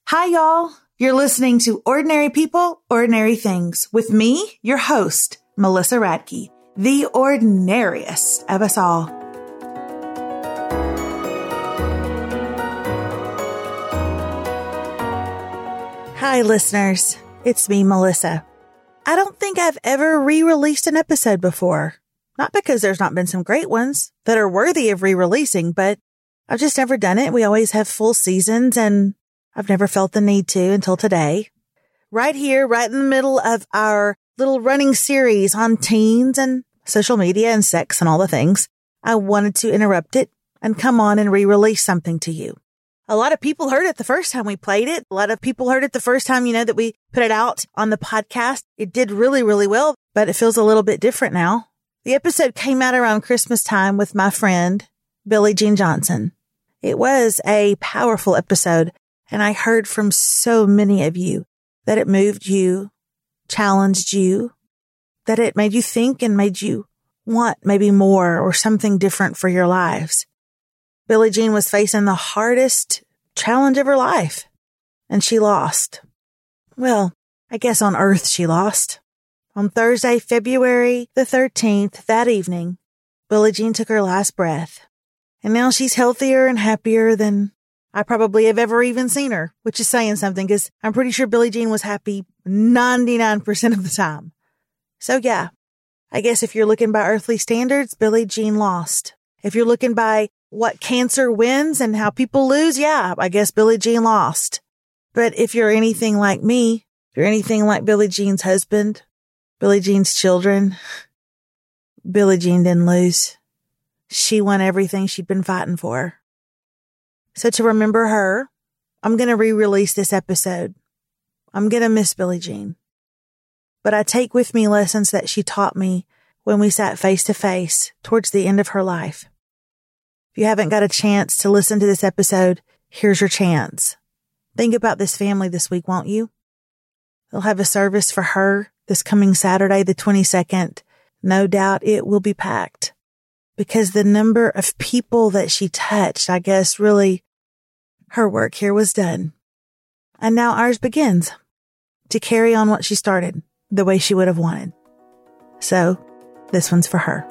Hi, y'all. You're listening to Ordinary People, Ordinary Things with me, your host, Melissa Radke, the ordinariest of us all. Hi, listeners. It's me, Melissa. I don't think I've ever re-released an episode before. Not because there's not been some great ones that are worthy of re-releasing, but I've just never done it. We always have full seasons, and I've never felt the need to until today. Right here, right in the middle of our little running series on teens and social media and sex and all the things, I wanted to interrupt it and come on and re-release something to you. A lot of people heard it the first time we played it. A lot of people heard it the first time, that we put it out on the podcast. It did really, really well, but it feels a little bit different now. The episode came out around Christmas time with my friend, Billie Jean Johnson. It was a powerful episode. And I heard from so many of you that it moved you, challenged you, that it made you think and made you want maybe more or something different for your lives. Billie Jean was facing the hardest challenge of her life, and she lost. Well, I guess on earth she lost. On Thursday, February the 13th, that evening, Billie Jean took her last breath. And now she's healthier and happier than I probably have ever even seen her, which is saying something because I'm pretty sure Billie Jean was happy 99% of the time. So yeah, I guess if you're looking by earthly standards, Billie Jean lost. If you're looking by what cancer wins and how people lose, yeah, I guess Billie Jean lost. But if you're anything like me, if you're anything like Billie Jean's husband, Billie Jean's children, Billie Jean didn't lose. She won everything she'd been fighting for. So to remember her, I'm going to re-release this episode. I'm going to miss Billie Jean. But I take with me lessons that she taught me when we sat face to face towards the end of her life. If you haven't got a chance to listen to this episode, here's your chance. Think about this family this week, won't you? They'll have a service for her this coming Saturday, the 22nd. No doubt it will be packed. Because the number of people that she touched, I guess really her work here was done. And now ours begins to carry on what she started the way she would have wanted. So this one's for her.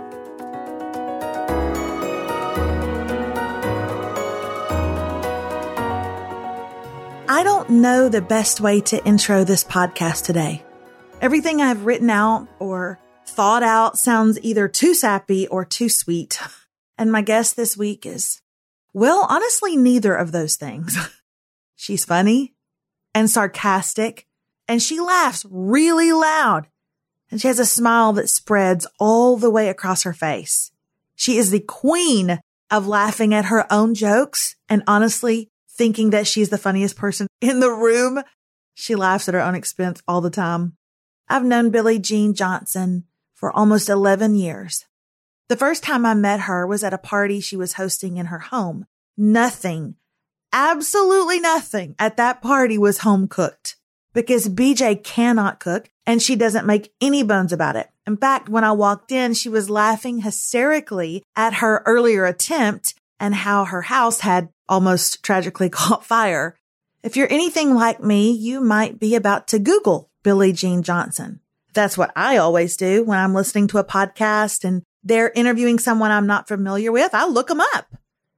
I don't know the best way to intro this podcast today. Everything I've written out or thought out sounds either too sappy or too sweet. And my guest this week is, well, honestly, neither of those things. She's funny and sarcastic, and she laughs really loud, and she has a smile that spreads all the way across her face. She is the queen of laughing at her own jokes and honestly thinking that she's the funniest person in the room. She laughs at her own expense all the time. I've known Billie Jean Johnson for almost 11 years. The first time I met her was at a party she was hosting in her home. Nothing, absolutely nothing at that party was home cooked because BJ cannot cook and she doesn't make any bones about it. In fact, when I walked in, she was laughing hysterically at her earlier attempt and how her house had almost tragically caught fire. If you're anything like me, you might be about to Google Billie Jean Johnson. That's what I always do when I'm listening to a podcast and they're interviewing someone I'm not familiar with. I'll look them up.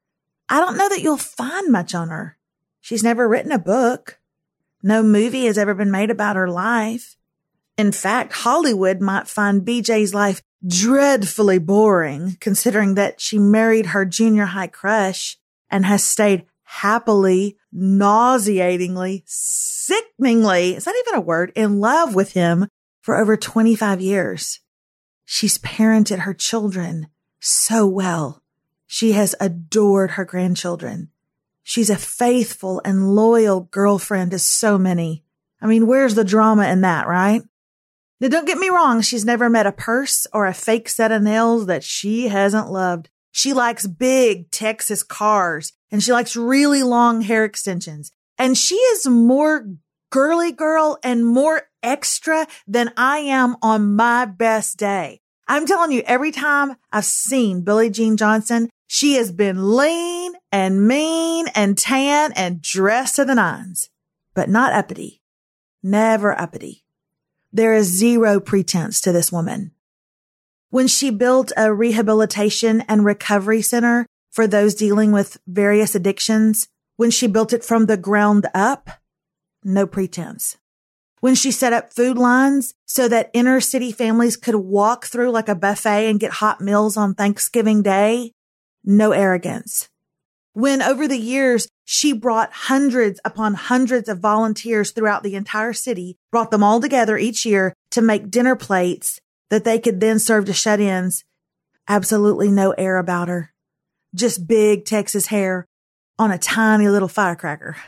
I don't know that you'll find much on her. She's never written a book. No movie has ever been made about her life. In fact, Hollywood might find BJ's life dreadfully boring, considering that she married her junior high crush and has stayed happily, nauseatingly, sickeningly, is that even a word, in love with him for over 25 years. She's parented her children so well. She has adored her grandchildren. She's a faithful and loyal girlfriend to so many. I mean, where's the drama in that, right? Now, don't get me wrong. She's never met a purse or a fake set of nails that she hasn't loved. She likes big Texas cars and she likes really long hair extensions. And she is more girly girl and more extra than I am on my best day. I'm telling you, every time I've seen Billie Jean Johnson, she has been lean and mean and tan and dressed to the nines, but not uppity. Never uppity. There is zero pretense to this woman. When she built a rehabilitation and recovery center for those dealing with various addictions, when she built it from the ground up, no pretense. When she set up food lines so that inner city families could walk through like a buffet and get hot meals on Thanksgiving Day, no arrogance. When over the years, she brought hundreds upon hundreds of volunteers throughout the entire city, brought them all together each year to make dinner plates that they could then serve to shut-ins. Absolutely no air about her. Just big Texas hair on a tiny little firecracker.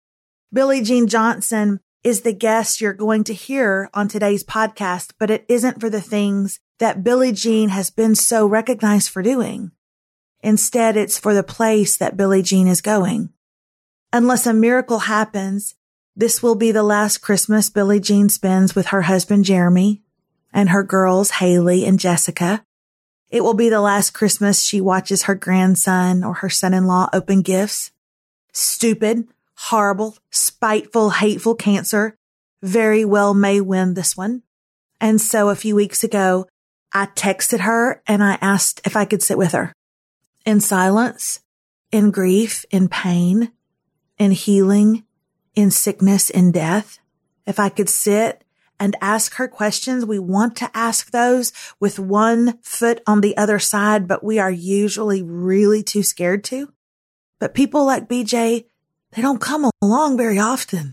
Billie Jean Johnson is the guest you're going to hear on today's podcast, but it isn't for the things that Billie Jean has been so recognized for doing. Instead, it's for the place that Billie Jean is going. Unless a miracle happens, this will be the last Christmas Billie Jean spends with her husband, Jeremy, and her girls, Haley and Jessica. It will be the last Christmas she watches her grandson or her son-in-law open gifts. Stupid, horrible, spiteful, hateful cancer very well may win this one. And so a few weeks ago, I texted her and I asked if I could sit with her. In silence, in grief, in pain, in healing, in sickness, in death. If I could sit and ask her questions, we want to ask those with one foot on the other side, but we are usually really too scared to. But people like BJ, they don't come along very often.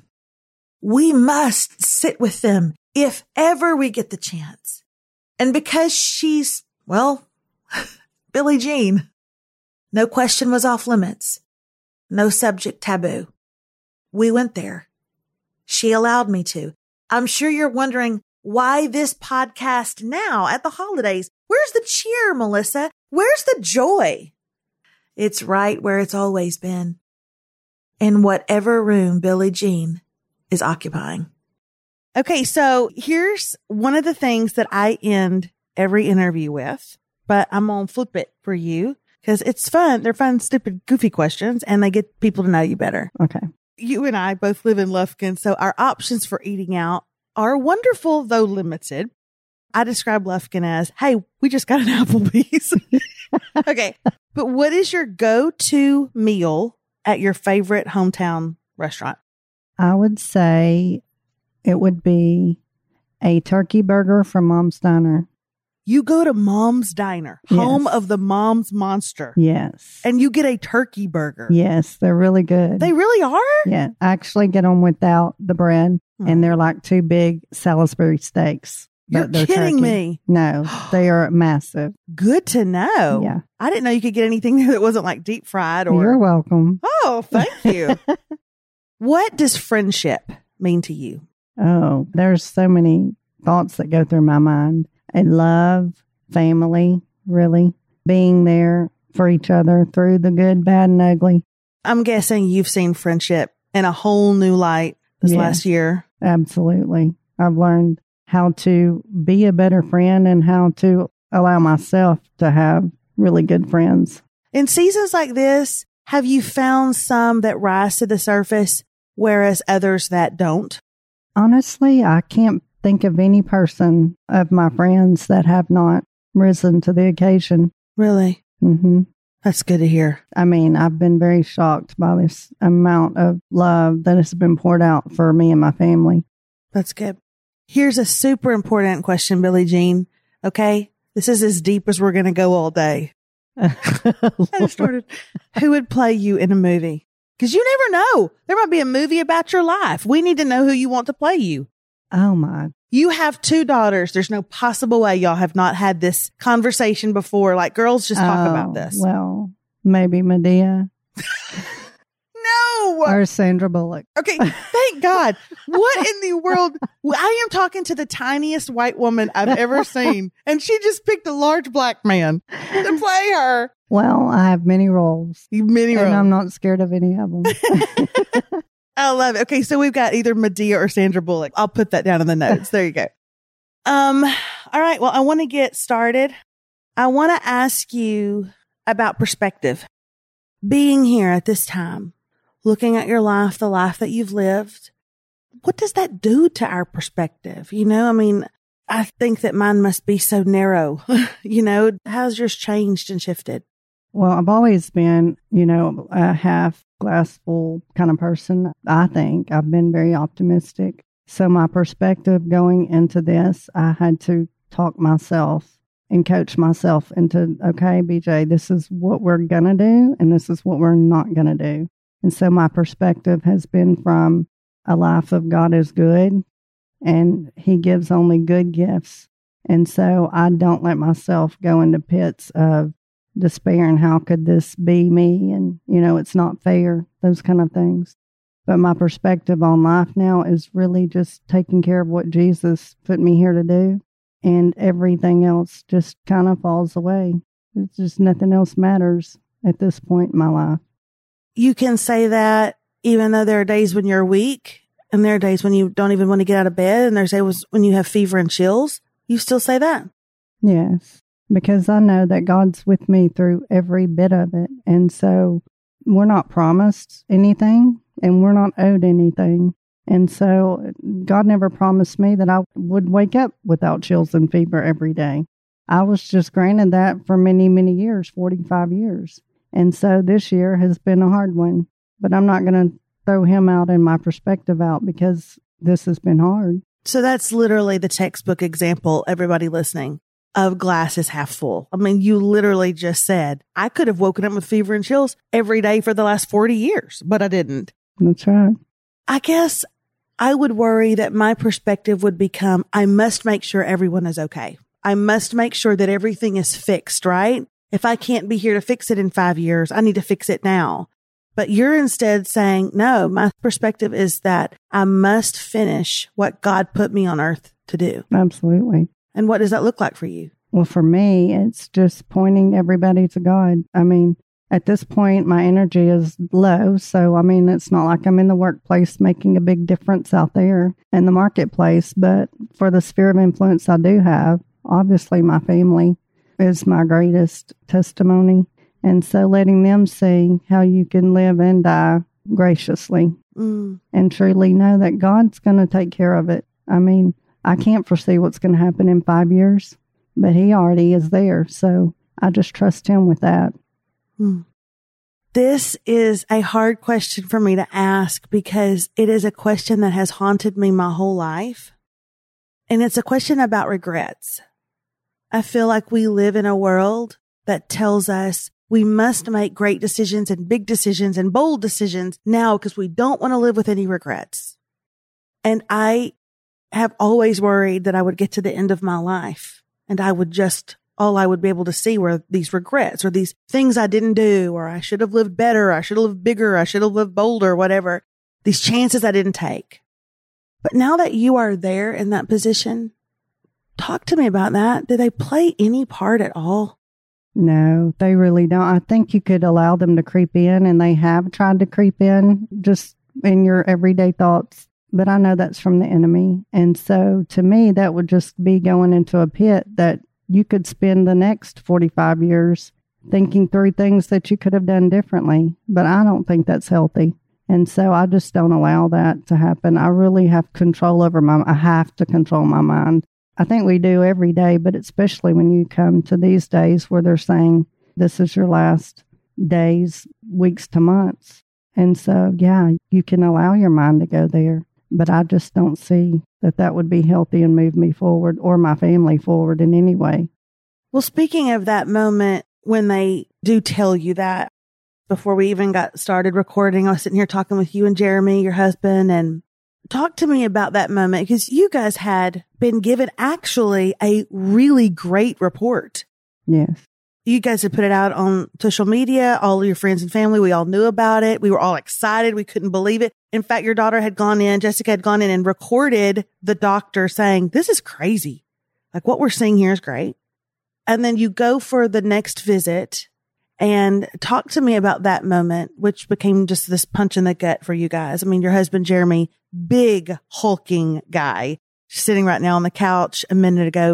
We must sit with them if ever we get the chance. And because she's, well, Billie Jean, no question was off limits. No subject taboo. We went there. She allowed me to. I'm sure you're wondering why this podcast now at the holidays. Where's the cheer, Melissa? Where's the joy? It's right where it's always been. In whatever room Billie Jean is occupying. Okay, so here's one of the things that I end every interview with, but I'm going to flip it for you because it's fun. They're fun, stupid, goofy questions, and they get people to know you better. Okay. You and I both live in Lufkin, so our options for eating out are wonderful, though limited. I describe Lufkin as, hey, we just got an Applebee's. Okay, but what is your go-to meal at your favorite hometown restaurant? I would say it would be a turkey burger from Mom's Diner. You go to Mom's Diner, home of the Mom's Monster. Yes. And you get a turkey burger. Yes, they're really good. They really are? Yeah. I actually get them without the bread, and they're like two big Salisbury steaks. You're kidding me. No, they are massive. Good to know. Yeah. I didn't know you could get anything there that wasn't like deep fried or. You're welcome. Oh, thank you. What does friendship mean to you? Oh, there's so many thoughts that go through my mind. And love, family, really being there for each other through the good, bad, and ugly. I'm guessing you've seen friendship in a whole new light this last year. Absolutely. I've learned how to be a better friend and how to allow myself to have really good friends. In seasons like this, have you found some that rise to the surface, whereas others that don't? Honestly, I can't think of any person of my friends that have not risen to the occasion. Really? Mm-hmm. That's good to hear. I mean, I've been very shocked by this amount of love that has been poured out for me and my family. That's good. Here's a super important question, Billie Jean. Okay? This is as deep as we're going to go all day. I started. Who would play you in a movie? Because you never know. There might be a movie about your life. We need to know who you want to play you. Oh, my. You have 2 daughters. There's no possible way y'all have not had this conversation before. Like, girls just talk about this. Well, maybe Medea. No! Or Sandra Bullock. Okay, thank God. What in the world? I am talking to the tiniest white woman I've ever seen, and she just picked a large black man to play her. Well, I have many roles. Many roles. And I'm not scared of any of them. I love it. Okay, so we've got either Medea or Sandra Bullock. I'll put that down in the notes. There you go. All right. Well, I want to get started. I want to ask you about perspective. Being here at this time, looking at your life, the life that you've lived, what does that do to our perspective? I think that mine must be so narrow. How's yours changed and shifted? Well, I've always been, a half glass full kind of person. I think I've been very optimistic. So my perspective going into this, I had to talk myself and coach myself into, okay, BJ, this is what we're going to do, and this is what we're not going to do. And so my perspective has been from a life of God is good, and He gives only good gifts. And so I don't let myself go into pits of despair and how could this be me? And, it's not fair, those kind of things. But my perspective on life now is really just taking care of what Jesus put me here to do. And everything else just kind of falls away. It's just nothing else matters at this point in my life. You can say that even though there are days when you're weak, and there are days when you don't even want to get out of bed, and there's days when you have fever and chills, you still say that? Yes, because I know that God's with me through every bit of it. And so we're not promised anything, and we're not owed anything. And so God never promised me that I would wake up without chills and fever every day. I was just granted that for many, many years, 45 years. And so this year has been a hard one. But I'm not going to throw Him out and my perspective out because this has been hard. So that's literally the textbook example, everybody listening, of glass is half full. You literally just said, I could have woken up with fever and chills every day for the last 40 years, but I didn't. That's right. I guess I would worry that my perspective would become, I must make sure everyone is okay. I must make sure that everything is fixed, right? If I can't be here to fix it in 5 years, I need to fix it now. But you're instead saying, no, my perspective is that I must finish what God put me on earth to do. Absolutely. And what does that look like for you? Well, for me, it's just pointing everybody to God. At this point, my energy is low. So, it's not like I'm in the workplace making a big difference out there in the marketplace. But for the sphere of influence I do have, obviously my family is my greatest testimony. And so letting them see how you can live and die graciously and truly know that God's going to take care of it. I can't foresee what's going to happen in 5 years, but He already is there. So I just trust Him with that. This is a hard question for me to ask because it is a question that has haunted me my whole life. And it's a question about regrets. I feel like we live in a world that tells us we must make great decisions and big decisions and bold decisions now because we don't want to live with any regrets. And I have always worried that I would get to the end of my life and all I would be able to see were these regrets or these things I didn't do, or I should have lived better, I should have lived bigger, I should have lived bolder, whatever, these chances I didn't take. But now that you are there in that position, talk to me about that. Do they play any part at all? No, they really don't. I think you could allow them to creep in, and they have tried to creep in just in your everyday thoughts. But I know that's from the enemy. And so to me, that would just be going into a pit that you could spend the next 45 years thinking through things that you could have done differently. But I don't think that's healthy. And so I just don't allow that to happen. I really have control over I have to control my mind. I think we do every day, but especially when you come to these days where they're saying this is your last days, weeks to months. And so, yeah, you can allow your mind to go there. But I just don't see that would be healthy and move me forward or my family forward in any way. Well, speaking of that moment when they do tell you that, before we even got started recording, I was sitting here talking with you and Jeremy, your husband, and talk to me about that moment because you guys had been given actually a really great report. Yes. You guys had put it out on social media, all of your friends and family. We all knew about it. We were all excited. We couldn't believe it. In fact, your daughter Jessica had gone in and recorded the doctor saying, this is crazy. Like what we're seeing here is great. And then you go for the next visit and talk to me about that moment, which became just this punch in the gut for you guys. I mean, your husband, Jeremy, big hulking guy, sitting right now on the couch a minute ago,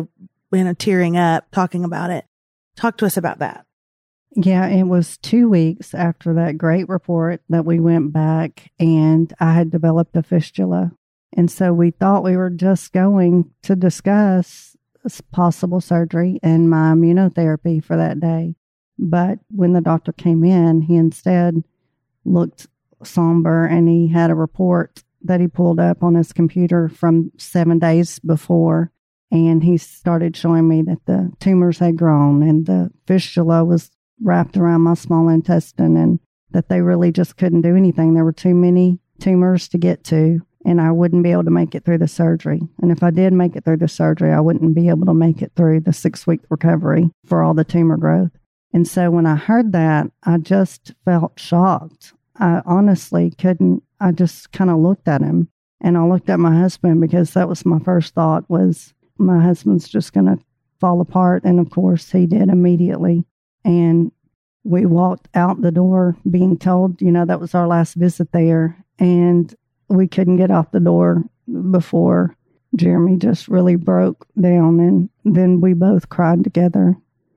tearing up talking about it. Talk to us about that. Yeah, it was 2 weeks after that great report that we went back, and I had developed a fistula. And so we thought we were just going to discuss possible surgery and my immunotherapy for that day. But when the doctor came in, he instead looked somber, and he had a report that he pulled up on his computer from 7 days before. And he started showing me that the tumors had grown and the fistula was wrapped around my small intestine, and that they really just couldn't do anything. There were too many tumors to get to, and I wouldn't be able to make it through the surgery. And if I did make it through the surgery, I wouldn't be able to make it through the 6-week recovery for all the tumor growth. And so when I heard that, I just felt shocked. I honestly couldn't. I just kind of looked at him, and I looked at my husband, because that was my first thought, was my husband's just going to fall apart. And of course he did immediately. And we walked out the door being told, that was our last visit there. And we couldn't get out the door before Jeremy just really broke down. And then we both cried together.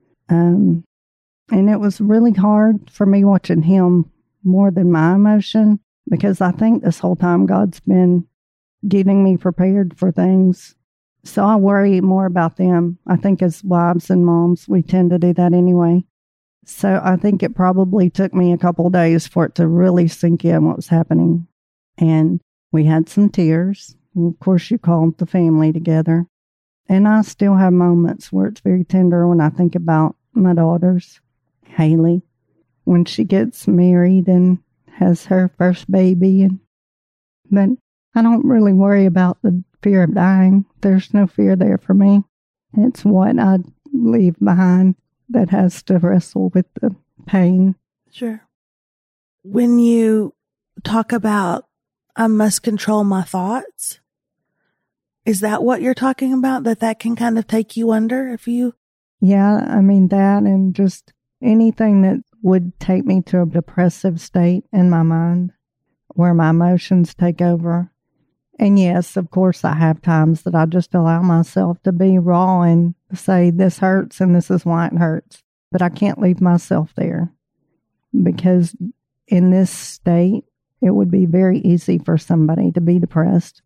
And it was really hard for me watching him more than my emotion, because I think this whole time God's been getting me prepared for things. So I worry more about them. I think as wives and moms, we tend to do that anyway. So I think it probably took me a couple of days for it to really sink in what was happening. And we had some tears. Of course, you called the family together. And I still have moments where it's very tender when I think about my daughters, Haley, when she gets married and has her first baby. But I don't really worry about the fear of dying. There's no fear there for me. It's what I leave behind that has to wrestle with the pain. Sure. When you talk about, I must control my thoughts, is that what you're talking about? That can kind of take you under if you... Yeah, I mean that, and just anything that would take me to a depressive state in my mind where my emotions take over. And yes, of course, I have times that I just allow myself to be raw and say, this hurts and this is why it hurts. But I can't leave myself there, because in this state, it would be very easy for somebody to be depressed.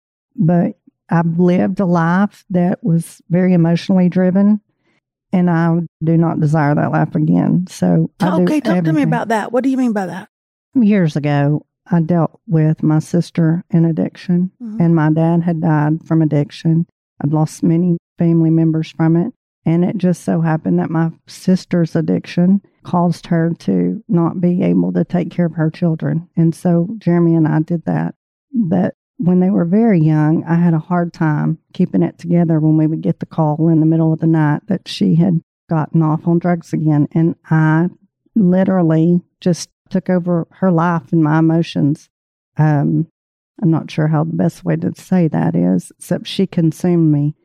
But I've lived a life that was very emotionally driven, and I do not desire that life again. So talk to me about that. What do you mean by that? Years ago, I dealt with my sister in addiction, and my dad had died from addiction. I'd lost many family members from it. And it just so happened that my sister's addiction caused her to not be able to take care of her children. And so Jeremy and I did that. But when they were very young, I had a hard time keeping it together when we would get the call in the middle of the night that she had gotten off on drugs again. And I literally just took over her life and my emotions. I'm not sure how the best way to say that is, except she consumed me.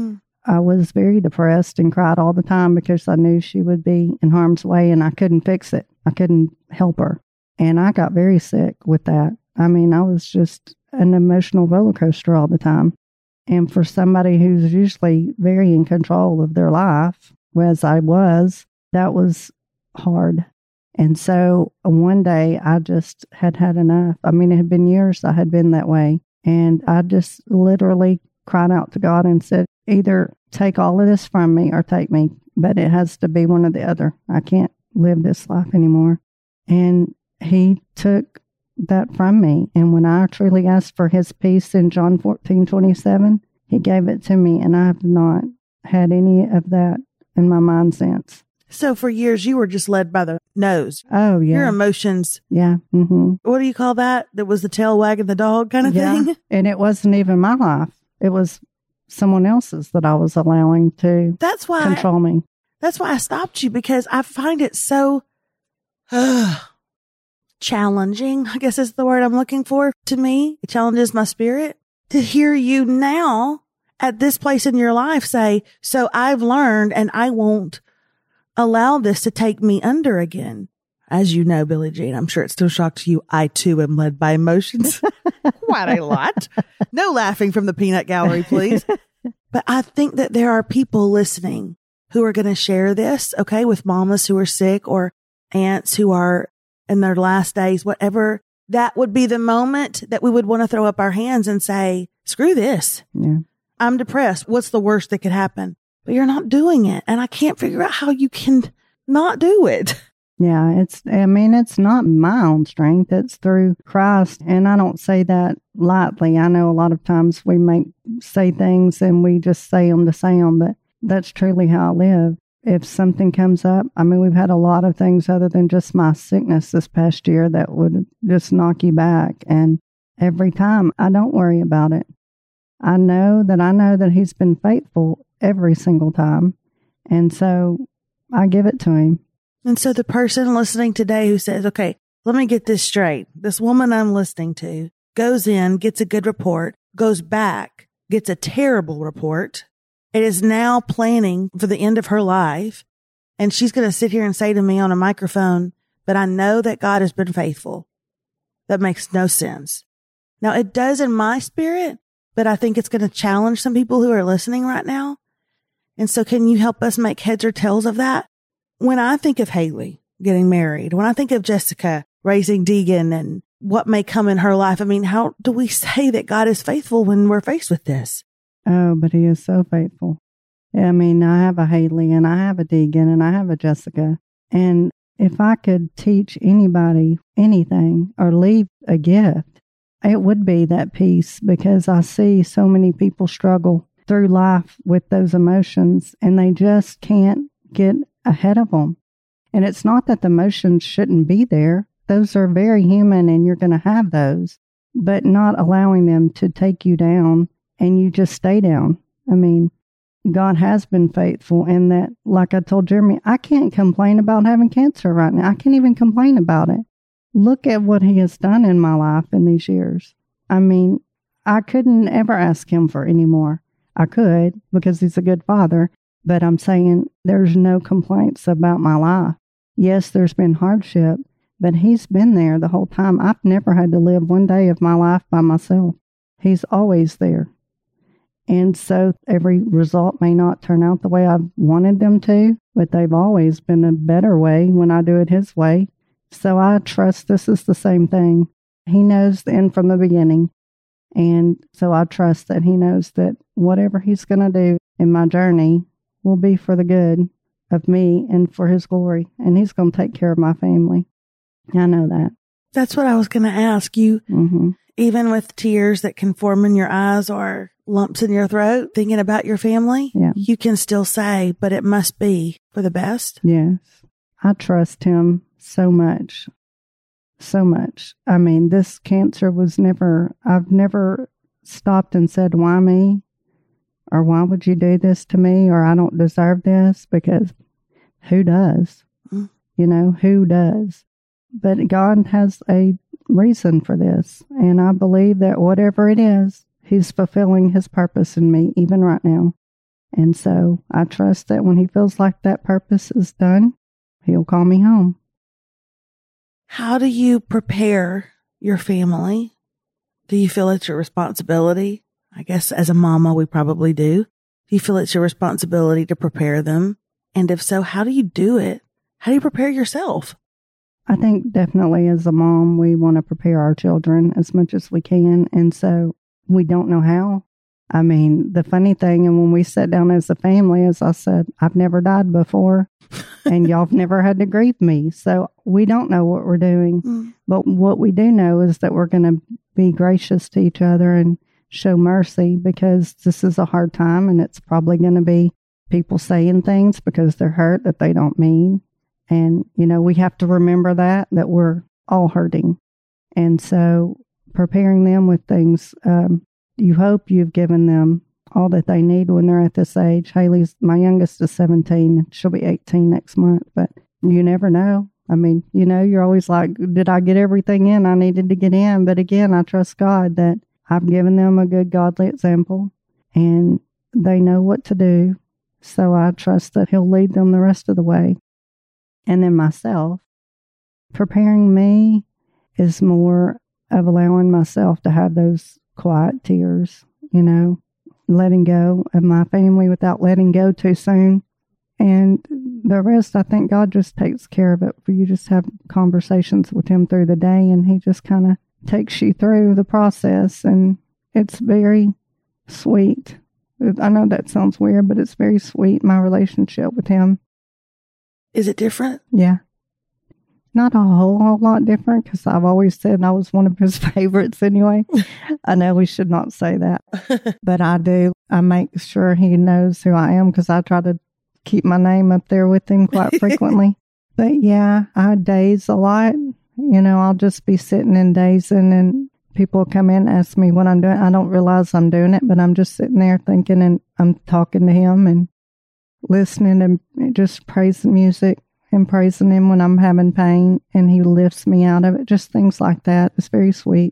I was very depressed and cried all the time because I knew she would be in harm's way and I couldn't fix it. I couldn't help her. And I got very sick with that. I mean, I was just an emotional roller coaster all the time. And for somebody who's usually very in control of their life, as I was, that was hard. And so one day I just had enough. I mean, it had been years I had been that way. And I just literally cried out to God and said, either take all of this from me or take me, but it has to be one or the other. I can't live this life anymore. And he took that from me. And when I truly asked for his peace in John 14:27, he gave it to me. And I have not had any of that in my mind since. So for years, you were just led by the nose. Oh, yeah. Your emotions. Yeah. Mm-hmm. What do you call that? That was the tail wagging the dog kind of thing? And it wasn't even my life. It was someone else's that I was allowing to control me. That's why I stopped you, because I find it so challenging, I guess is the word I'm looking for. To me, it challenges my spirit to hear you now at this place in your life say, so I've learned and I won't allow this to take me under again. As you know, Billie Jean, I'm sure it still shocks you. I too am led by emotions. Quite a lot. No laughing from the peanut gallery, please. But I think that there are people listening who are going to share this, okay, with mamas who are sick or aunts who are in their last days, whatever. That would be the moment that we would want to throw up our hands and say, screw this. Yeah. I'm depressed. What's the worst that could happen? But you're not doing it. And I can't figure out how you can not do it. Yeah, it's not my own strength. It's through Christ. And I don't say that lightly. I know a lot of times we say things and we just say them to say them, but that's truly how I live. If something comes up, we've had a lot of things other than just my sickness this past year that would just knock you back. And every time I don't worry about it. I know that he's been faithful every single time. And so I give it to him. And so the person listening today who says, okay, let me get this straight. This woman I'm listening to goes in, gets a good report, goes back, gets a terrible report. It is now planning for the end of her life. And she's going to sit here and say to me on a microphone, but I know that God has been faithful. That makes no sense. Now it does in my spirit, but I think it's going to challenge some people who are listening right now. And so can you help us make heads or tails of that? When I think of Haley getting married, when I think of Jessica raising Deegan and what may come in her life, how do we say that God is faithful when we're faced with this? Oh, but he is so faithful. I have a Haley and I have a Deegan and I have a Jessica. And if I could teach anybody anything or leave a gift, it would be that peace, because I see so many people struggle through life with those emotions and they just can't get ahead of them. And it's not that the emotions shouldn't be there. Those are very human and you're going to have those, but not allowing them to take you down and you just stay down. God has been faithful in that, like I told Jeremy, I can't complain about having cancer right now. I can't even complain about it. Look at what he has done in my life in these years. I couldn't ever ask him for any more. I could, because he's a good father. But I'm saying there's no complaints about my life. Yes, there's been hardship, but he's been there the whole time. I've never had to live one day of my life by myself. He's always there. And so every result may not turn out the way I've wanted them to, but they've always been a better way when I do it his way. So I trust this is the same thing. He knows the end from the beginning. And so I trust that he knows that whatever he's going to do in my journey will be for the good of me and for his glory. And he's going to take care of my family. I know that. That's what I was going to ask you. Mm-hmm. Even with tears that can form in your eyes or lumps in your throat, thinking about your family, you can still say, but it must be for the best. Yes. I trust him so much. So much. This cancer I've never stopped and said, why me? Or why would you do this to me? Or I don't deserve this, because who does? Who does? But God has a reason for this. And I believe that whatever it is, he's fulfilling his purpose in me, even right now. And so I trust that when he feels like that purpose is done, he'll call me home. How do you prepare your family? Do you feel it's your responsibility? I guess as a mama, we probably do. Do you feel it's your responsibility to prepare them? And if so, how do you do it? How do you prepare yourself? I think definitely as a mom, we want to prepare our children as much as we can. And so we don't know how. The funny thing, and when we sat down as a family, as I said, I've never died before and y'all have never had to grieve me. So we don't know what we're doing. But what we do know is that we're going to be gracious to each other and show mercy, because this is a hard time and it's probably going to be people saying things because they're hurt that they don't mean. And, we have to remember that we're all hurting. And so preparing them with things, you hope you've given them all that they need when they're at this age. My youngest is 17. She'll be 18 next month, but you never know. You're always like, did I get everything in I needed to get in? But again, I trust God that I've given them a good godly example and they know what to do. So I trust that he'll lead them the rest of the way. And then myself, preparing me is more of allowing myself to have those quiet tears, letting go of my family without letting go too soon. And the rest, I think God just takes care of it. For you just have conversations with him through the day, and he just kind of takes you through the process. And it's very sweet. I know that sounds weird, but it's very sweet, my relationship with him. Is it different? Yeah. Not a whole lot different, because I've always said I was one of his favorites anyway. I know we should not say that, but I do. I make sure he knows who I am, because I try to keep my name up there with him quite frequently. But yeah, I daze a lot. You know, I'll just be sitting and dazing, and people come in and ask me what I'm doing. I don't realize I'm doing it, but I'm just sitting there thinking, and I'm talking to him and listening and just praising music and praising him when I'm having pain, and he lifts me out of it. Just things like that. It's very sweet.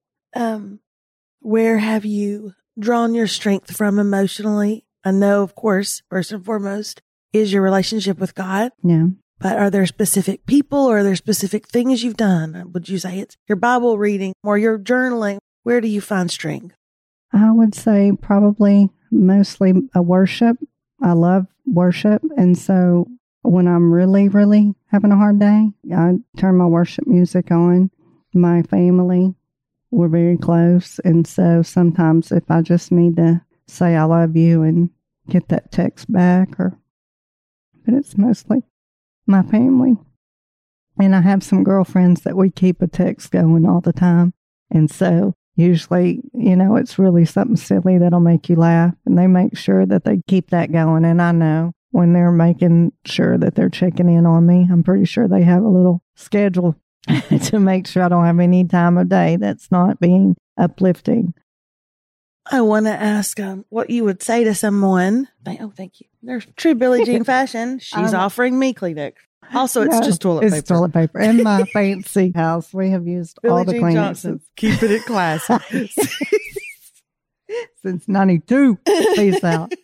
Where have you drawn your strength from emotionally? I know, of course, first and foremost is your relationship with God. Yeah. But are there specific people, or are there specific things you've done? Would you say it's your Bible reading or your journaling? Where do you find strength? I would say probably mostly a worship. I love worship. And so when I'm really, really having a hard day, I turn my worship music on. My family, we're very close. And so sometimes if I just need to say I love you and get that text back, but it's mostly my family. And I have some girlfriends that we keep a text going all the time. And so usually, you know, it's really something silly that'll make you laugh. And they make sure that they keep that going. And I know when they're making sure that they're checking in on me, I'm pretty sure they have a little schedule to make sure I don't have any time of day that's not being uplifting. I want to ask what you would say to someone. Oh, thank you. There's true Billie Jean fashion. She's offering me Kleenex. Also, it's just toilet paper. It's toilet paper. In my fancy house, we have used Billie all the Jean Kleenexes. Johnson, keeping it classy. Since 92. Peace out.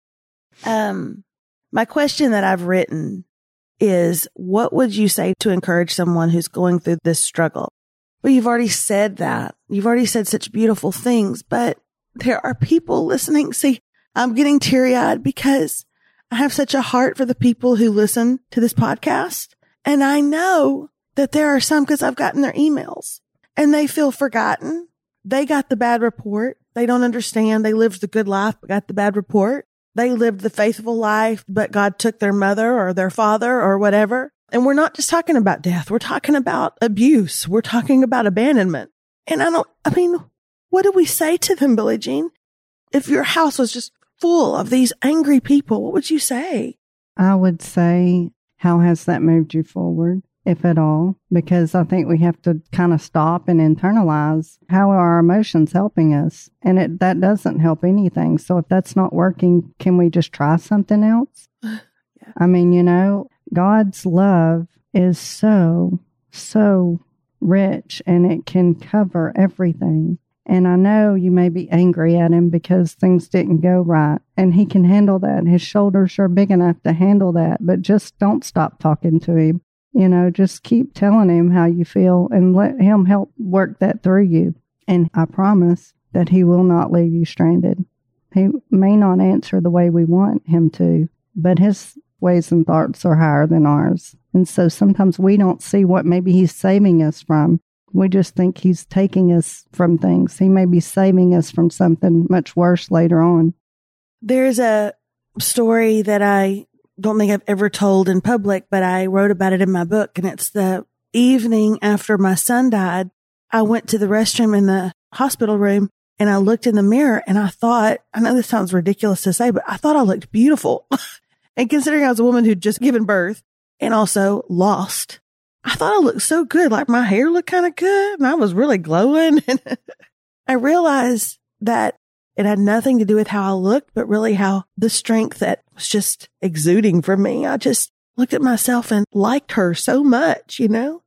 My question that I've written is, what would you say to encourage someone who's going through this struggle? Well, you've already said that. You've already said such beautiful things, but there are people listening. See, I'm getting teary-eyed because I have such a heart for the people who listen to this podcast. And I know that there are some, because I've gotten their emails, and they feel forgotten. They got the bad report. They don't understand. They lived the good life, but got the bad report. They lived the faithful life, but God took their mother or their father or whatever. And we're not just talking about death. We're talking about abuse. We're talking about abandonment. And what do we say to them, Billie Jean? If your house was just full of these angry people, what would you say? I would say, how has that moved you forward, if at all? Because I think we have to kind of stop and internalize how are our emotions helping us. And that doesn't help anything. So if that's not working, can we just try something else? Yeah. I mean, you know, God's love is so, so rich, and it can cover everything. And I know you may be angry at him because things didn't go right, and he can handle that. His shoulders are big enough to handle that, but just don't stop talking to him. You know, just keep telling him how you feel and let him help work that through you. And I promise that he will not leave you stranded. He may not answer the way we want him to, but his ways and thoughts are higher than ours. And so sometimes we don't see what maybe he's saving us from. We just think he's taking us from things. He may be saving us from something much worse later on. There's a story that I don't think I've ever told in public, but I wrote about it in my book. And it's the evening after my son died. I went to the restroom in the hospital room, and I looked in the mirror, and I thought, I know this sounds ridiculous to say, but I thought I looked beautiful. And considering I was a woman who'd just given birth and also lost, I thought I looked so good. Like my hair looked kind of good, and I was really glowing. And I realized that it had nothing to do with how I looked, but really how the strength that was just exuding from me. I just looked at myself and liked her so much, you know?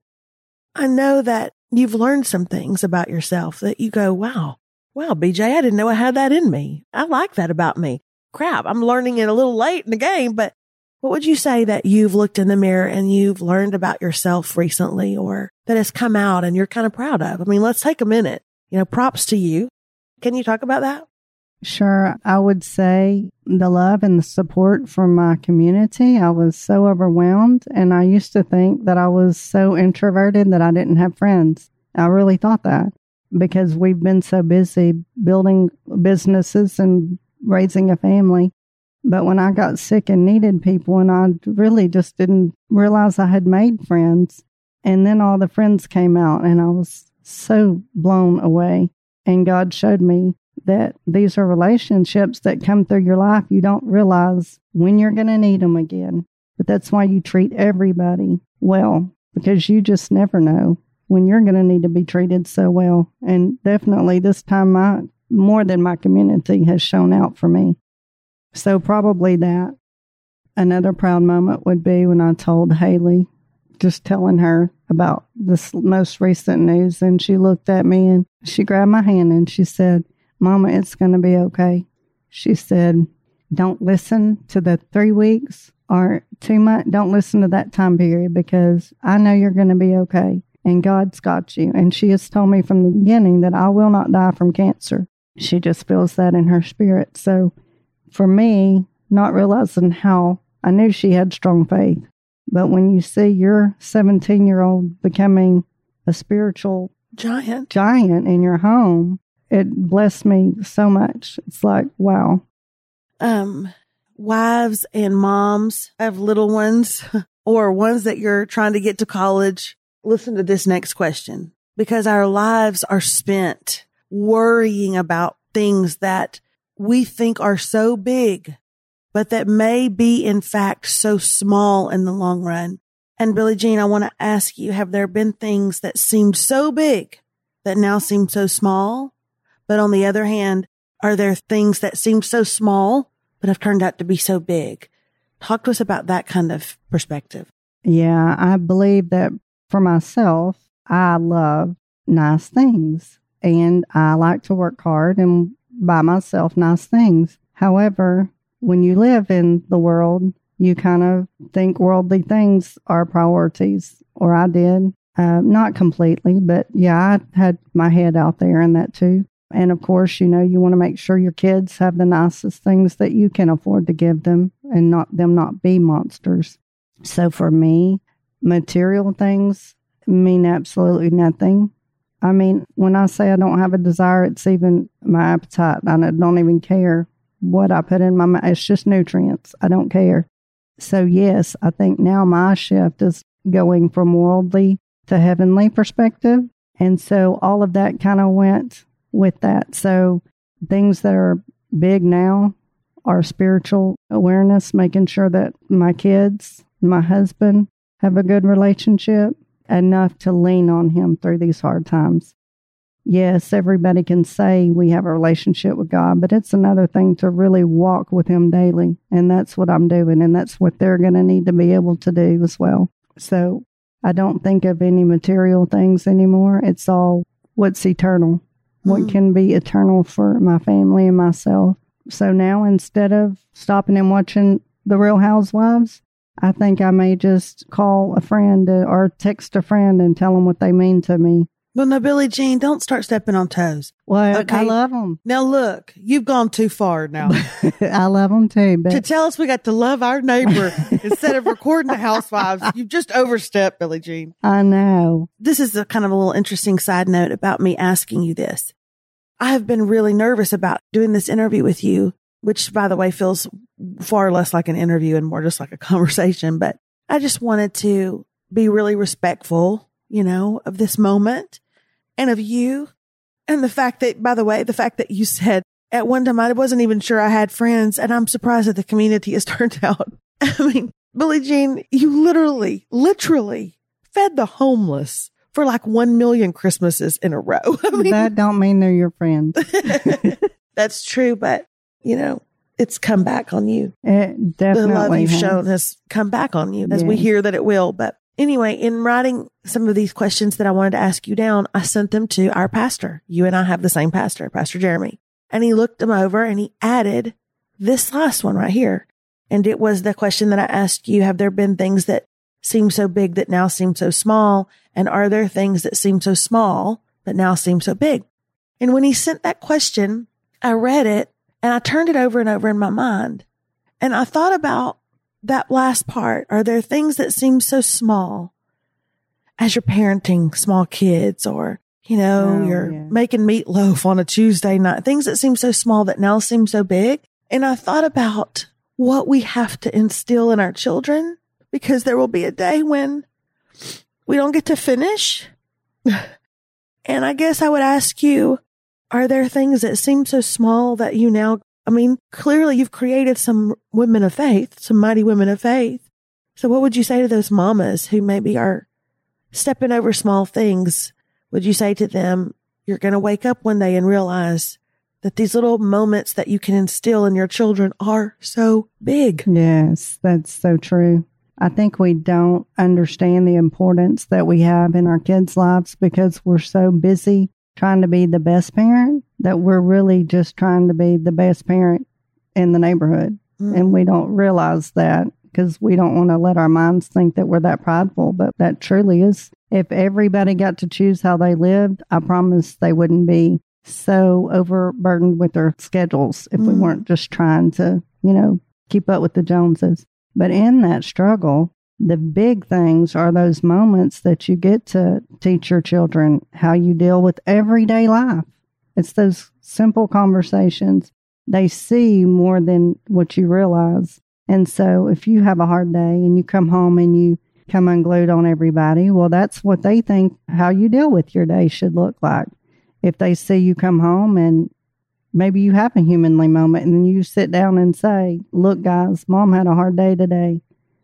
I know that you've learned some things about yourself that you go, wow, BJ, I didn't know I had that in me. I like that about me. Crap, I'm learning it a little late in the game, but what would you say that you've looked in the mirror and you've learned about yourself recently, or that has come out and you're kind of proud of? I mean, let's take a minute. You know, props to you. Can you talk about that? Sure. I would say the love and the support from my community. I was so overwhelmed, and I used to think that I was so introverted that I didn't have friends. I really thought that because we've been so busy building businesses and raising a family. But when I got sick and needed people, and I really just didn't realize I had made friends, and then all the friends came out, and I was so blown away. And God showed me that these are relationships that come through your life. You don't realize when you're going to need them again. But that's why you treat everybody well, because you just never know when you're going to need to be treated so well. And definitely this time, more than my community has shown out for me. So probably that. Another proud moment would be when I told Haley, just telling her about this most recent news. And she looked at me and she grabbed my hand and she said, "Mama, it's going to be okay." She said, "Don't listen to the 3 weeks or 2 months. Don't listen to that time period because I know you're going to be okay and God's got you." And she has told me from the beginning that I will not die from cancer. She just feels that in her spirit. So for me, not realizing how I knew she had strong faith, but when you see your 17-year-old becoming a spiritual giant in your home, it blessed me so much. It's like, wow. Wives and moms of little ones or ones that you're trying to get to college, listen to this next question, because our lives are spent worrying about things that we think are so big, but that may be in fact so small in the long run. And Billie Jean, I want to ask you, have there been things that seemed so big that now seem so small? But on the other hand, are there things that seemed so small but have turned out to be so big? Talk to us about that kind of perspective. Yeah, I believe that for myself, I love nice things and I like to work hard and buy myself nice things. However, when you live in the world, you kind of think worldly things are priorities, or I did. Not completely, but yeah, I had my head out there in that too. And of course, you want to make sure your kids have the nicest things that you can afford to give them and not be monsters. So for me, material things mean absolutely nothing. I mean, when I say I don't have a desire, it's even my appetite. I don't even care what I put in my mouth. It's just nutrients. I don't care. So yes, I think now my shift is going from worldly to heavenly perspective. And so all of that kind of went with that. So things that are big now are spiritual awareness, making sure that my kids, my husband have a good relationship, enough to lean on him through these hard times. Yes, everybody can say we have a relationship with God, but it's another thing to really walk with him daily. And that's what I'm doing. And that's what they're going to need to be able to do as well. So I don't think of any material things anymore. It's all what's eternal, what can be eternal for my family and myself. So now instead of stopping and watching The Real Housewives, I think I may just call a friend or text a friend and tell them what they mean to me. Well, no, Billie Jean, don't start stepping on toes. Well, okay? I love them. Now, look, you've gone too far now. I love them too. But to tell us we got to love our neighbor instead of recording the housewives, you've just overstepped, Billie Jean. I know. This is a kind of a little interesting side note about me asking you this. I have been really nervous about doing this interview with you, which, by the way, feels far less like an interview and more just like a conversation. But I just wanted to be really respectful, of this moment and of you. And the fact that, by the way, you said at one time I wasn't even sure I had friends, and I'm surprised that the community has turned out. I mean, Billie Jean, you literally fed the homeless for like 1 million Christmases in a row. I mean, that don't mean they're your friends. That's true, but it's come back on you. It definitely the love you've shown has come back on you, as we hear that it will. But anyway, in writing some of these questions that I wanted to ask you down, I sent them to our pastor. You and I have the same pastor, Pastor Jeremy. And he looked them over and he added this last one right here. And it was the question that I asked you: have there been things that seem so big that now seem so small? And are there things that seem so small that now seem so big? And when he sent that question, I read it And I turned it over and over in my mind. And I thought about that last part. Are there things that seem so small as you're parenting small kids, or, you're making meatloaf on a Tuesday night, things that seem so small that now seem so big. And I thought about what we have to instill in our children, because there will be a day when we don't get to finish. And I guess I would ask you, are there things that seem so small that you now, clearly you've created some women of faith, some mighty women of faith. So what would you say to those mamas who maybe are stepping over small things? Would you say to them, you're going to wake up one day and realize that these little moments that you can instill in your children are so big? Yes, that's so true. I think we don't understand the importance that we have in our kids' lives because we're so busy trying to be the best parent that we're really just trying to be the best parent in the neighborhood. And we don't realize that because we don't want to let our minds think that we're that prideful. But that truly is. If everybody got to choose how they lived, I promise they wouldn't be so overburdened with their schedules if we weren't just trying to, keep up with the Joneses. But in that struggle, the big things are those moments that you get to teach your children how you deal with everyday life. It's those simple conversations. They see more than what you realize. And so if you have a hard day and you come home and you come unglued on everybody, well, that's what they think how you deal with your day should look like. If they see you come home and maybe you have a humanly moment and then you sit down and say, look, guys, Mom had a hard day today.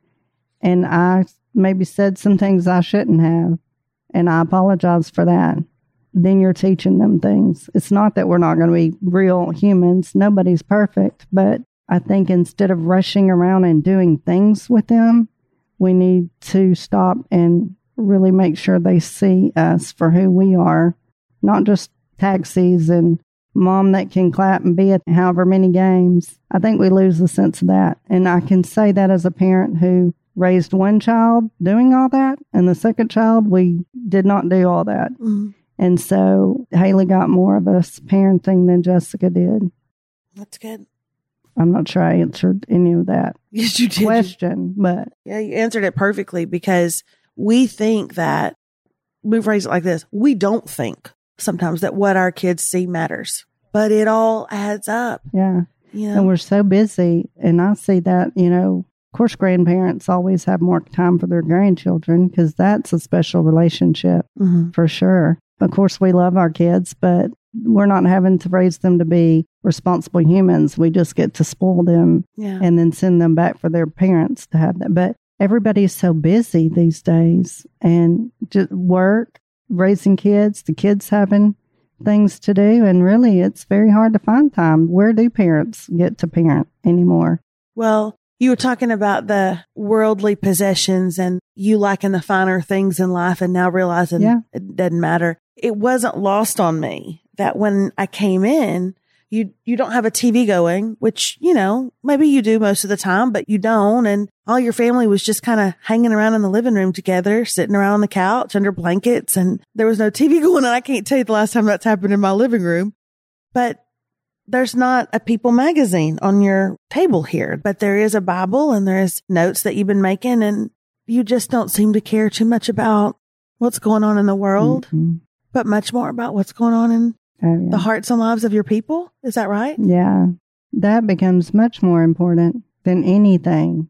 And I maybe said some things I shouldn't have, and I apologize for that. Then you're teaching them things. It's not that we're not going to be real humans. Nobody's perfect. But I think instead of rushing around and doing things with them, we need to stop and really make sure they see us for who we are, not just taxis and mom that can clap and be at however many games. I think we lose the sense of that. And I can say that as a parent who raised one child doing all that, and the second child, we did not do all that. And so Haley got more of us parenting than Jessica did. That's good. I'm not sure I answered any of that Yes, you did. question, but Yeah, you answered it perfectly, because we think that, we phrase it like this, we don't think sometimes that what our kids see matters, but it all adds up. yeah. And we're so busy, and I see that, of course, grandparents always have more time for their grandchildren because that's a special relationship for sure. Of course, we love our kids, but we're not having to raise them to be responsible humans. We just get to spoil them and then send them back for their parents to have that. But everybody's so busy these days, and just work, raising kids, the kids having things to do. And really, it's very hard to find time. Where do parents get to parent anymore? Well, you were talking about the worldly possessions and you liking the finer things in life and now realizing it doesn't matter. It wasn't lost on me that when I came in, you don't have a TV going, which, maybe you do most of the time, but you don't. And all your family was just kind of hanging around in the living room together, sitting around on the couch under blankets, and there was no TV going. And I can't tell you the last time that's happened in my living room, but there's not a People magazine on your table here, but there is a Bible and there's notes that you've been making, and you just don't seem to care too much about what's going on in the world, but much more about what's going on in the hearts and lives of your people. Is that right? Yeah. That becomes much more important than anything.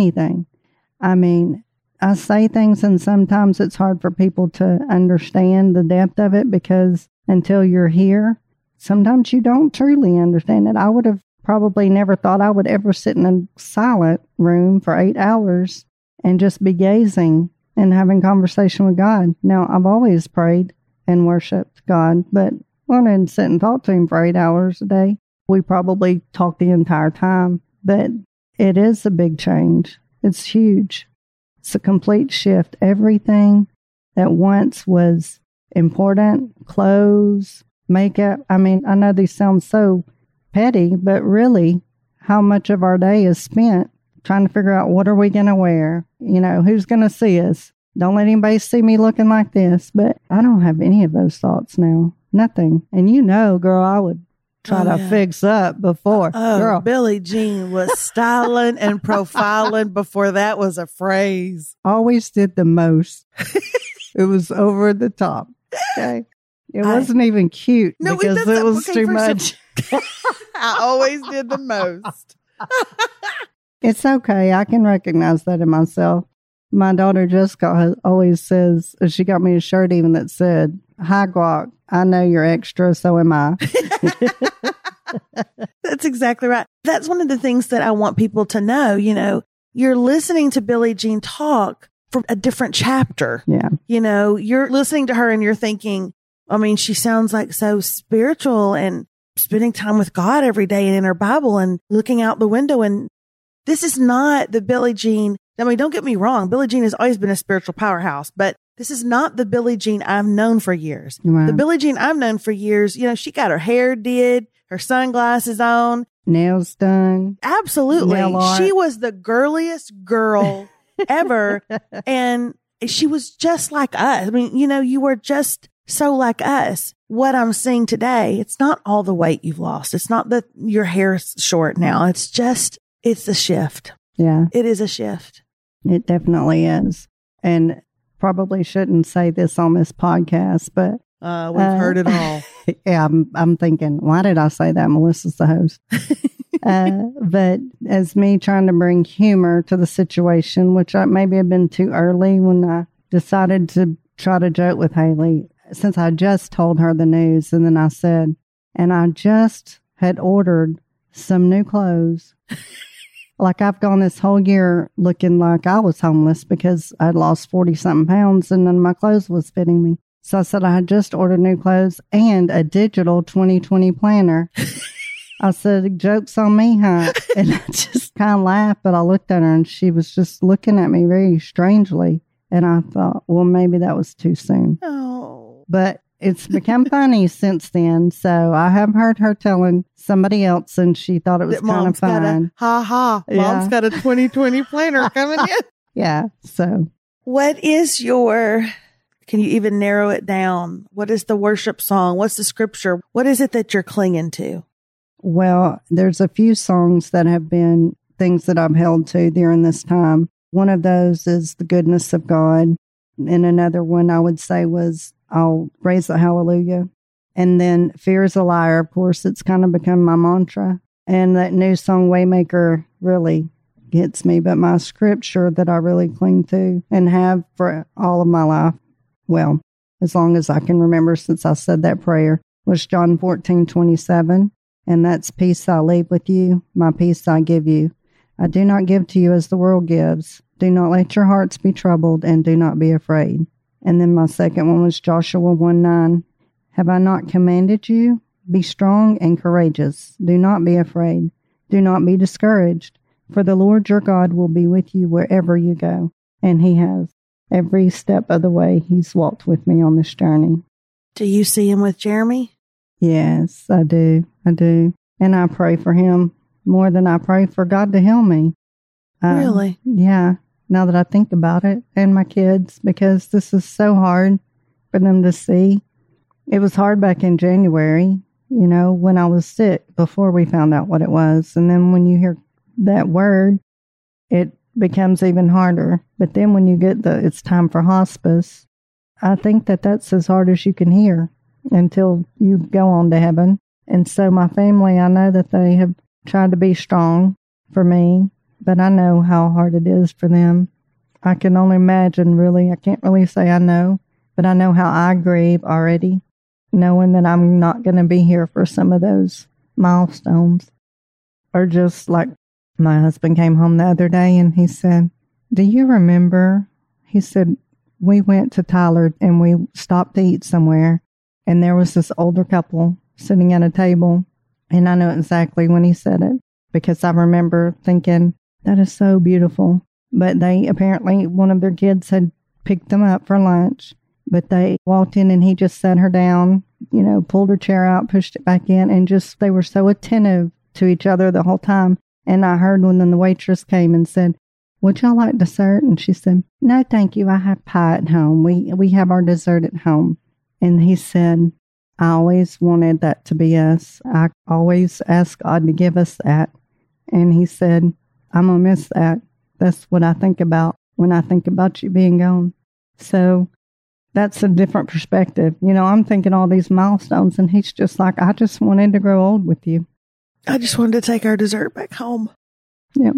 I say things and sometimes it's hard for people to understand the depth of it because until you're here, sometimes you don't truly understand it. I would have probably never thought I would ever sit in a silent room for 8 hours and just be gazing and having conversation with God. Now, I've always prayed and worshiped God, but I didn't sit and talk to him for 8 hours a day. We probably talked the entire time, but it is a big change. It's huge. It's a complete shift. Everything that once was important, clothes, makeup. I know these sound so petty, but really how much of our day is spent trying to figure out what are we going to wear? Who's going to see us? Don't let anybody see me looking like this. But I don't have any of those thoughts now. Nothing. And girl, I would try to fix up before. Girl. Billie Jean was styling and profiling before that was a phrase. Always did the most. It was over the top. Okay. It wasn't even cute because it was too much. I always did the most. It's okay. I can recognize that in myself. My daughter Jessica always says, she got me a shirt even that said, "Hi, Guac, I know you're extra, so am I." That's exactly right. That's one of the things that I want people to know. You know, you're listening to Billie Jean talk from a different chapter. Yeah. You know, you're listening to her and you're thinking, I mean, she sounds like so spiritual and spending time with God every day and in her Bible and looking out the window. And this is not the Billie Jean. I mean, don't get me wrong. Billie Jean has always been a spiritual powerhouse, but this is not the Billie Jean I've known for years. Wow. The Billie Jean I've known for years, you know, she got her hair did, her sunglasses on. Nails done. Absolutely. Nail art. She was the girliest girl ever. And she was just like us. I mean, you know, you were just so like us. What I'm seeing today, it's not all the weight you've lost. It's not that your hair's short now. It's a shift. Yeah. It is a shift. It definitely is. And probably shouldn't say this on this podcast, but we've heard it all. Yeah, I'm thinking, why did I say that? Melissa's the host. But as me trying to bring humor to the situation, which I maybe have been too early when I decided to try to joke with Haley, since I just told her the news, and then I said, and I just had ordered some new clothes. Like I've gone this whole year looking like I was homeless because I'd lost 40-something pounds and none of my clothes was fitting me. So I said I had just ordered new clothes and a digital 2020 planner. I said, joke's on me, huh? And I just kind of laughed, but I looked at her and she was just looking at me very strangely. And I thought, well, maybe that was too soon. Oh. But it's become funny since then. So I have heard her telling somebody else and she thought it was kind of fun. Mom's got a 2020 planner coming in. Yeah. So what is can you even narrow it down? What is the worship song? What's the scripture? What is it that you're clinging to? Well, there's a few songs that have been things that I've held to during this time. One of those is The Goodness of God. And another one I would say was I'll Raise the Hallelujah. And then Fear is a Liar. Of course, it's kind of become my mantra. And that new song, Waymaker, really gets me. But my scripture that I really cling to and have for all of my life, well, as long as I can remember since I said that prayer, was John 14:27. And that's peace I leave with you, my peace I give you. I do not give to you as the world gives. Do not let your hearts be troubled and do not be afraid. And then my second one was Joshua 1:9. Have I not commanded you? Be strong and courageous. Do not be afraid. Do not be discouraged. For the Lord your God will be with you wherever you go. And he has. Every step of the way, he's walked with me on this journey. Do you see him with Jeremy? Yes, I do. I do. And I pray for him more than I pray for God to heal me. Really? Yeah. Now that I think about it, and my kids, because this is so hard for them to see. It was hard back in January, you know, when I was sick before we found out what it was. And then when you hear that word, it becomes even harder. But then when you get it's time for hospice, I think that's as hard as you can hear until you go on to heaven. And so my family, I know that they have tried to be strong for me, but I know how hard it is for them. I can only imagine, really. I can't really say I know, but I know how I grieve already, knowing that I'm not going to be here for some of those milestones. Or just like my husband came home the other day and he said, do you remember? He said, we went to Tyler and we stopped to eat somewhere and there was this older couple sitting at a table. And I know exactly when he said it because I remember thinking, that is so beautiful. But they apparently, one of their kids had picked them up for lunch. But they walked in and he just sat her down, you know, pulled her chair out, pushed it back in, and just, they were so attentive to each other the whole time. And I heard when the waitress came and said, would y'all like dessert? And she said, no, thank you. I have pie at home. We have our dessert at home. And he said, I always wanted that to be us. I always asked God to give us that. And he said, I'm going to miss that. That's what I think about when I think about you being gone. So that's a different perspective. You know, I'm thinking all these milestones, and he's just like, I just wanted to grow old with you. I just wanted to take our dessert back home. Yeah.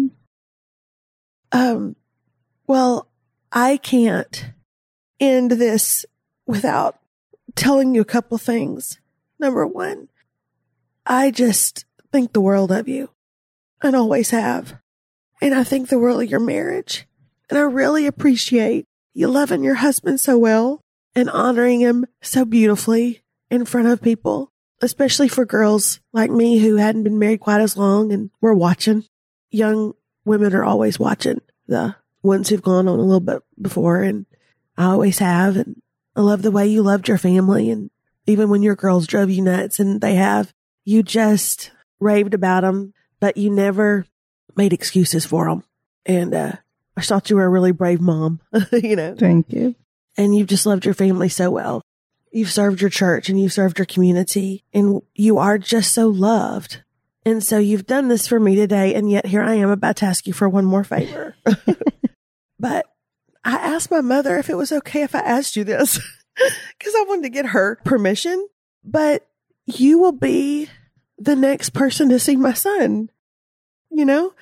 Well, I can't end this without telling you a couple things. Number one, I just think the world of you and always have. And I think the world of your marriage. And I really appreciate you loving your husband so well and honoring him so beautifully in front of people, especially for girls like me who hadn't been married quite as long and were watching. Young women are always watching, the ones who've gone on a little bit before, and I always have. And I love the way you loved your family. And even when your girls drove you nuts, and they have, you just raved about them, but you never made excuses for them. And I thought you were a really brave mom, you know. Thank you. And you've just loved your family so well. You've served your church and you've served your community, and you are just so loved. And so you've done this for me today, and yet here I am about to ask you for one more favor. But I asked my mother if it was okay if I asked you this, because I wanted to get her permission. But you will be the next person to see my son, you know?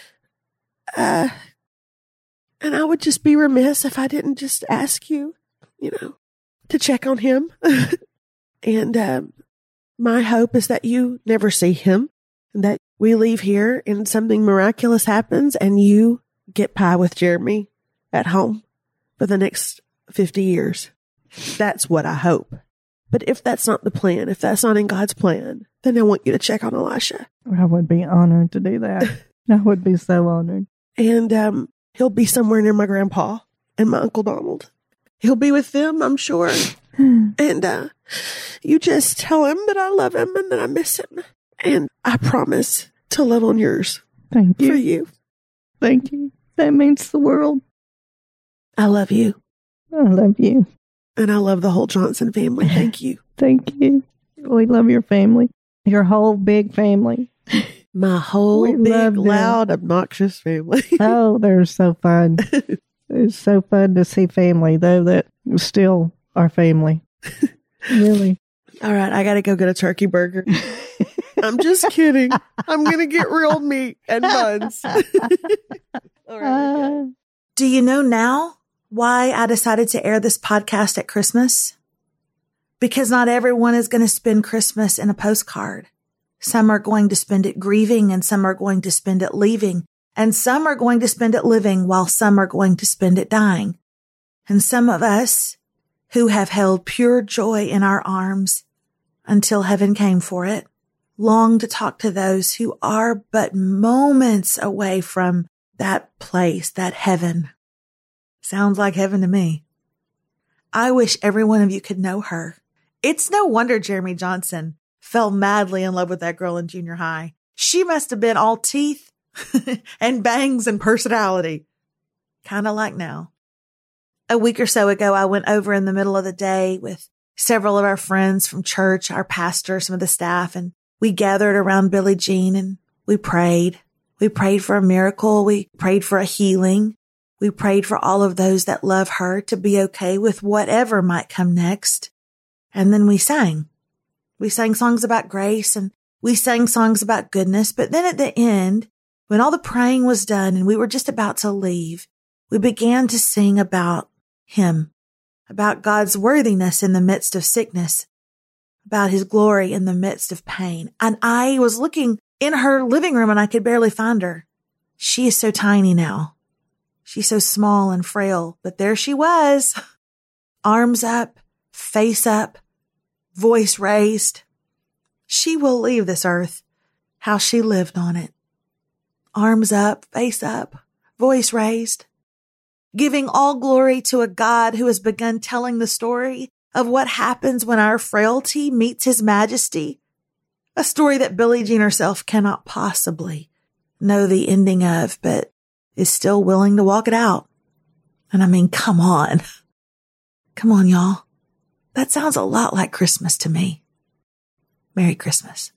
And I would just be remiss if I didn't just ask you, you know, to check on him. And my hope is that you never see him, and that we leave here and something miraculous happens and you get pie with Jeremy at home for the next 50 years. That's what I hope. But if that's not the plan, if that's not in God's plan, then I want you to check on Elisha. I would be honored to do that. I would be so honored. And he'll be somewhere near my grandpa and my Uncle Donald. He'll be with them, I'm sure. And you just tell him that I love him and that I miss him. And I promise to love on yours. Thank you. For you. Thank you. That means the world. I love you. I love you. And I love the whole Johnson family. Thank you. Thank you. We love your family. Your whole big family. My whole big, loud, obnoxious family. Oh, they're so fun. It's so fun to see family, though, that is still our family. Really. All right, I got to go get a turkey burger. I'm just kidding. I'm going to get real meat and buns. All right. Do you know now why I decided to air this podcast at Christmas? Because not everyone is going to spend Christmas in a postcard. Some are going to spend it grieving, and some are going to spend it leaving, and some are going to spend it living, while some are going to spend it dying. And some of us who have held pure joy in our arms until heaven came for it, long to talk to those who are but moments away from that place, that heaven. Sounds like heaven to me. I wish every one of you could know her. It's no wonder Jeremy Johnson fell madly in love with that girl in junior high. She must have been all teeth and bangs and personality. Kind of like now. A week or so ago, I went over in the middle of the day with several of our friends from church, our pastor, some of the staff, and we gathered around Billie Jean and we prayed. We prayed for a miracle. We prayed for a healing. We prayed for all of those that love her to be okay with whatever might come next. And then we sang. We sang songs about grace and we sang songs about goodness. But then at the end, when all the praying was done and we were just about to leave, we began to sing about him, about God's worthiness in the midst of sickness, about his glory in the midst of pain. And I was looking in her living room and I could barely find her. She is so tiny now. She's so small and frail, but there she was, arms up, face up, voice raised. She will leave this earth how she lived on it. Arms up, face up, voice raised, giving all glory to a God who has begun telling the story of what happens when our frailty meets his majesty. A story that Billie Jean herself cannot possibly know the ending of, but is still willing to walk it out. And I mean, come on. Come on, y'all. That sounds a lot like Christmas to me. Merry Christmas.